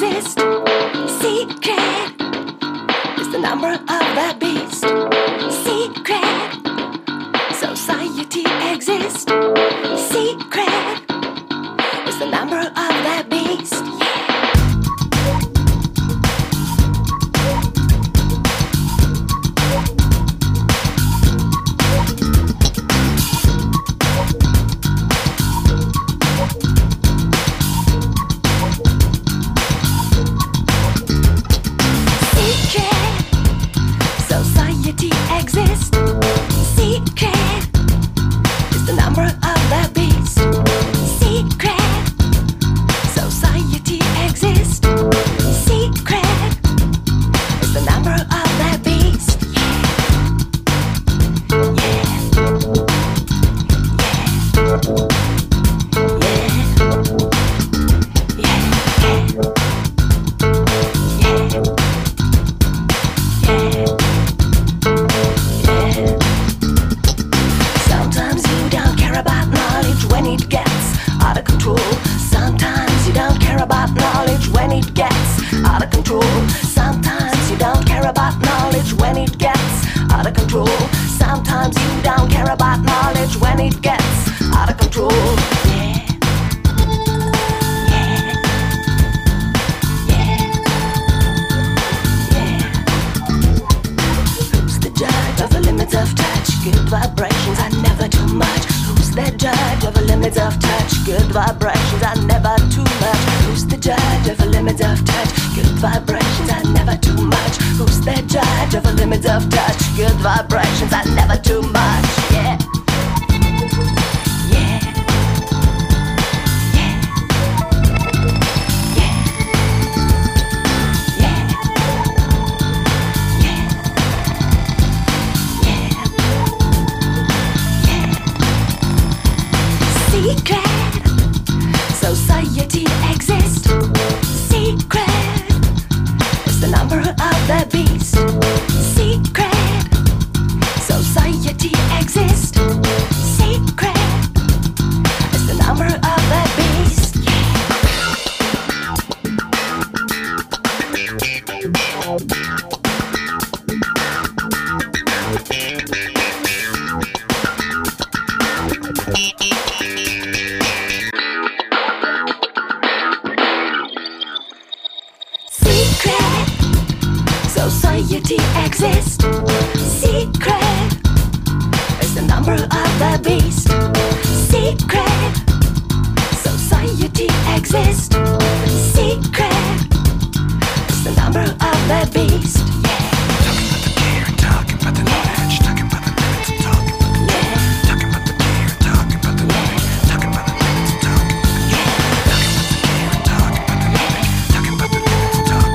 exist. Secret is the number of the beast. Secret society exists. Secret is the number of the beast. Society exists. Secret is the number of the beast. Secret society exists. Secret is the number of the beast. Yeah. When it gets out of control, sometimes you don't care about knowledge. When it gets out of control, sometimes you don't care about knowledge. When it gets out of control, sometimes you don't care about knowledge. When it gets out of control, yeah. Who's the judge of the limits of touch? Good vibrations are never too much. Who's the judge of the limits of touch? Good vibrations are never too much. Who's the judge of the limits of touch? Good vibrations are never too much. Who's the judge of the limits of touch? Good vibrations are never too much. Yeah. Secret society exists. Secret is the number of the beast. Secret society exists. Secret is the number of the beast. Society exists. Secret is the number of the beast. Secret society exists. Secret is the number of the beast. Talking about the care, talking about the knowledge, talking about the limits of talk. Yeah. Talking about the care, talking about the knowledge, talking about the limits of talk. Talking about the care, talking about the knowledge, talking about the limits of talk.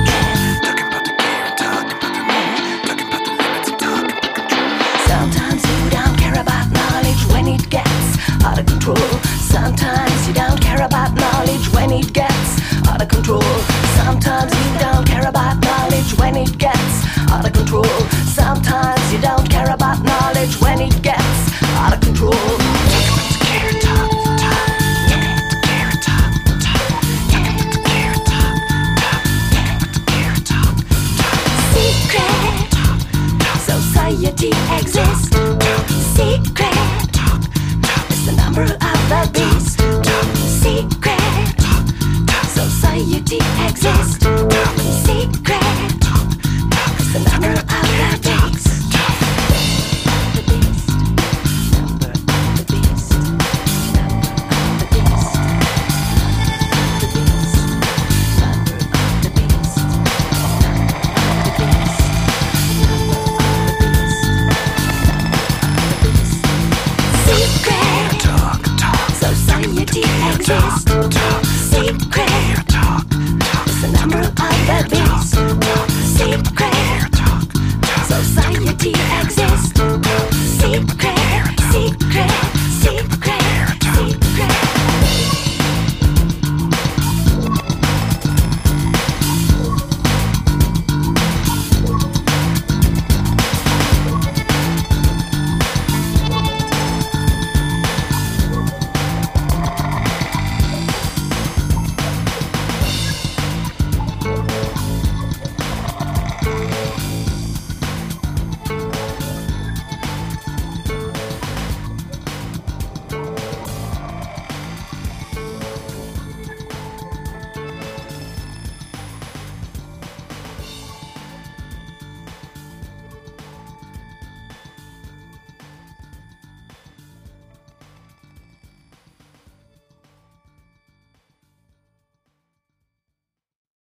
Sometimes you don't care about knowledge when it gets out of control. Sometimes you don't care about knowledge when it gets out of control. Sometimes you don't care about knowledge when it gets out of control. Sometimes you don't care about knowledge when it gets out of control. Talking about the care, talk, talk. Talking about the care, talk, talk. Talking about the care, talk, talk. Talking about the care, talk, talk. Secret society exists. Secret is the number of the beast. Secret society exists. Secret is the number of the beast. The beast, number of the beast, number of the beast, the beast, number of the beast, Secret society exists. Secret is the number of